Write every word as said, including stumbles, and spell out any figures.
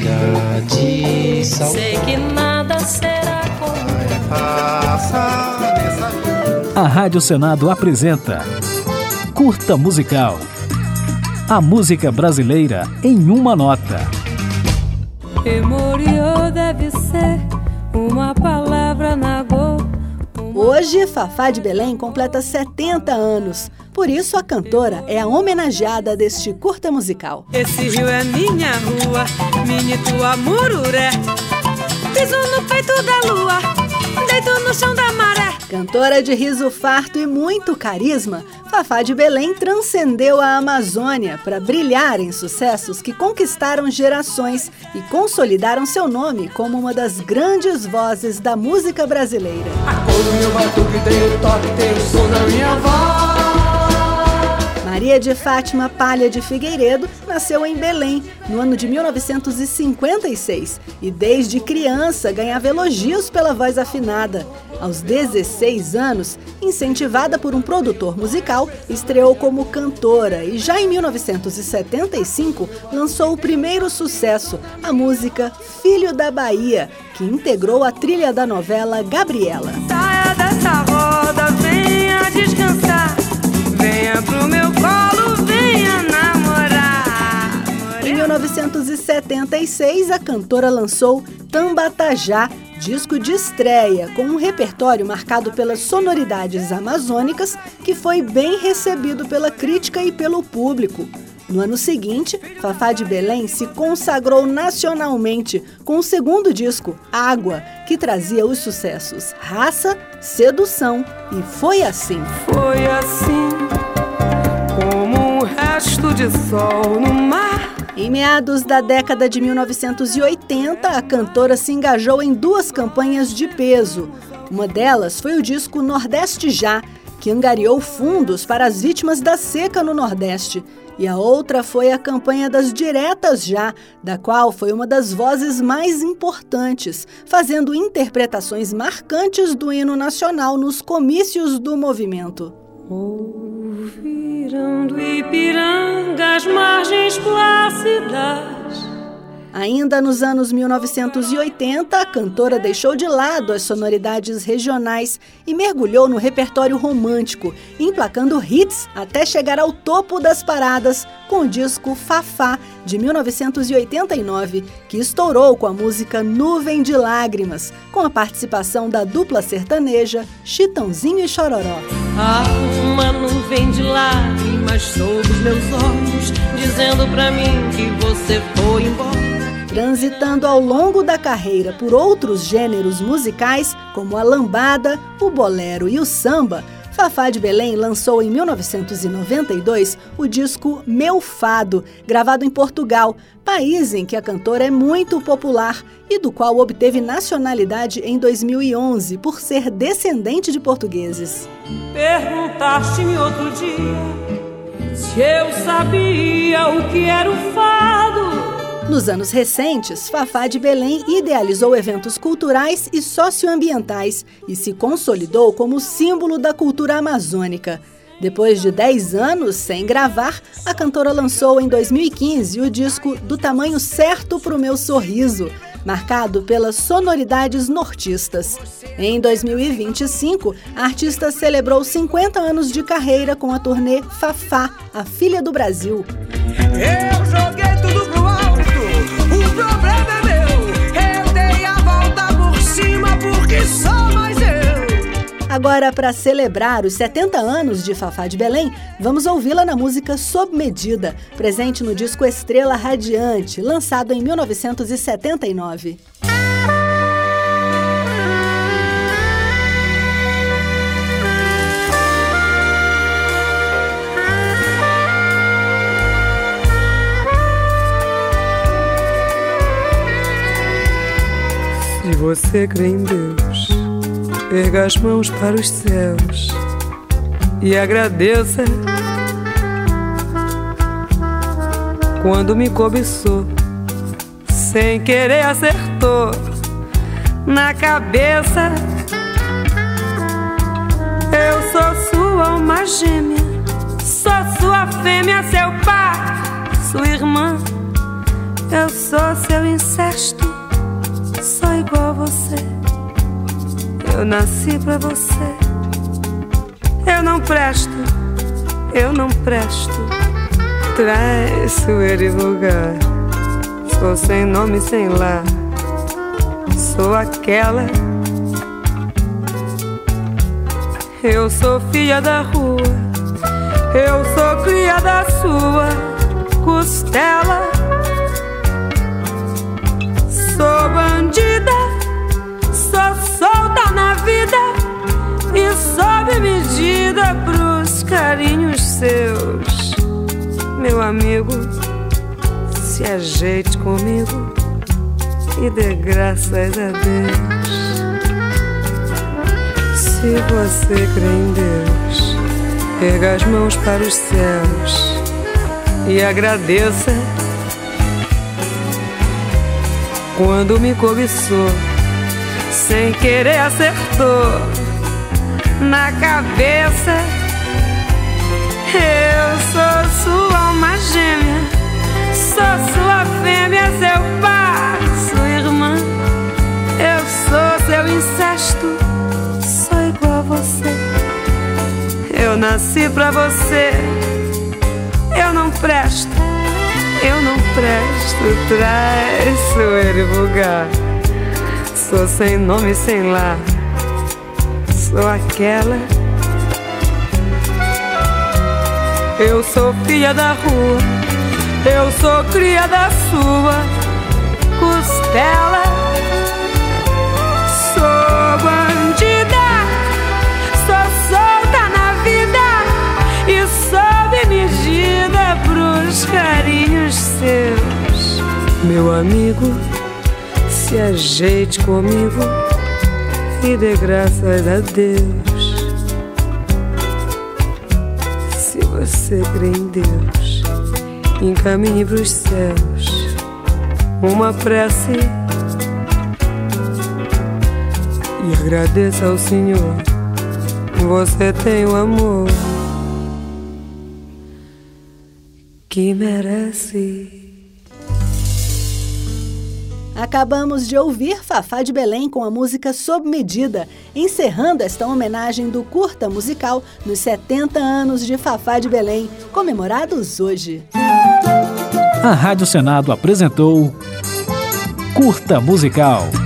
de saudade. Sei que nada será como a Rádio Senado apresenta Curta Musical. A música brasileira em uma nota. Memoriou deve ser uma palavra na go. Hoje, Fafá de Belém completa setenta anos. Por isso, a cantora é a homenageada deste curta musical. Esse rio é minha rua, minha e tua mururé. Piso no peito da lua, deito no chão da maré. Cantora de riso farto e muito carisma, Fafá de Belém transcendeu a Amazônia para brilhar em sucessos que conquistaram gerações e consolidaram seu nome como uma das grandes vozes da música brasileira. A cor do meu batuque tem o toque, tem o som da minha voz. Maria de Fátima Palha de Figueiredo nasceu em Belém, no ano de mil novecentos e cinquenta e seis, e desde criança ganhava elogios pela voz afinada. Aos dezesseis anos, incentivada por um produtor musical, estreou como cantora e já em mil novecentos e setenta e cinco lançou o primeiro sucesso, a música Filho da Bahia, que integrou a trilha da novela Gabriela. Saia dessa roda, venha descansar. Venha pro meu colo, venha namorar. Em mil novecentos e setenta e seis, a cantora lançou Tambatajá, disco de estreia, com um repertório marcado pelas sonoridades amazônicas, que foi bem recebido pela crítica e pelo público. No ano seguinte, Fafá de Belém se consagrou nacionalmente com o segundo disco, Água, que trazia os sucessos Raça, Sedução e Foi Assim. Foi assim, como um resto de sol no mar. Em meados da década de mil novecentos e oitenta, a cantora se engajou em duas campanhas de peso. Uma delas foi o disco Nordeste Já, que angariou fundos para as vítimas da seca no Nordeste. E a outra foi a campanha das Diretas Já, da qual foi uma das vozes mais importantes, fazendo interpretações marcantes do hino nacional nos comícios do movimento. Ouvirão do Ipiranga as margens plácidas. Ainda nos anos mil novecentos e oitenta, a cantora deixou de lado as sonoridades regionais e mergulhou no repertório romântico, emplacando hits até chegar ao topo das paradas com o disco Fafá, de mil novecentos e oitenta e nove, que estourou com a música Nuvem de Lágrimas, com a participação da dupla sertaneja Chitãozinho e Chororó. Há uma nuvem de lágrimas sobre os meus olhos, dizendo pra mim que você foi embora. Transitando ao longo da carreira por outros gêneros musicais, como a lambada, o bolero e o samba, Fafá de Belém lançou em mil novecentos e noventa e dois o disco Meu Fado, gravado em Portugal, país em que a cantora é muito popular e do qual obteve nacionalidade em dois mil e onze por ser descendente de portugueses. Perguntaste-me outro dia se eu sabia o que era o fado. Nos anos recentes, Fafá de Belém idealizou eventos culturais e socioambientais e se consolidou como símbolo da cultura amazônica. Depois de dez anos sem gravar, a cantora lançou em dois mil e quinze o disco Do Tamanho Certo Pro Meu Sorriso, marcado pelas sonoridades nortistas. Em dois mil e vinte e cinco, a artista celebrou cinquenta anos de carreira com a turnê Fafá, a Filha do Brasil. Eu joguei tudo pro alto, o problema é meu. Eu dei a volta por cima porque sou mais eu. Agora, para celebrar os setenta anos de Fafá de Belém, vamos ouvi-la na música Sob Medida, presente no disco Estrela Radiante, lançado em mil novecentos e setenta e nove. Se você crê em Deus, erga as mãos para os céus e agradeça quando me cobiçou, sem querer acertou na cabeça. Eu sou sua alma gêmea, sou sua fêmea, seu par, sua irmã. Eu sou seu incesto, sou igual a você. Eu nasci pra você. Eu não presto, eu não presto. Traiçoeira e vulgar. Sou sem nome, sem lar. Sou aquela. Eu sou filha da rua. Eu sou cria da sua costela. Sou bandida, sou solta na vida e sob medida pros carinhos seus. Meu amigo, se ajeite comigo e dê graças a Deus. Se você crê em Deus, erga as mãos para os céus e agradeça quando me cobiçou, sem querer acertou na cabeça. Eu sou sua alma gêmea, sou sua fêmea, seu par, sua irmã. Eu sou seu incesto, sou igual a você. Eu nasci pra você. Eu não presto, eu não presto. Traiçoeira e vulgar. Sou sem nome, sem lar. Sou aquela. Eu sou filha da rua. Eu sou cria da sua costela. Sou bandida, sou solta na vida e sob medida pros carinhos seus. Meu amigo, se ajeite comigo e dê graças a Deus. Se você crê em Deus, encaminhe pros céus uma prece e agradeça ao Senhor. Você tem o amor que merece. Acabamos de ouvir Fafá de Belém com a música Sob Medida, encerrando esta homenagem do Curta Musical nos setenta anos de Fafá de Belém, comemorados hoje. A Rádio Senado apresentou Curta Musical.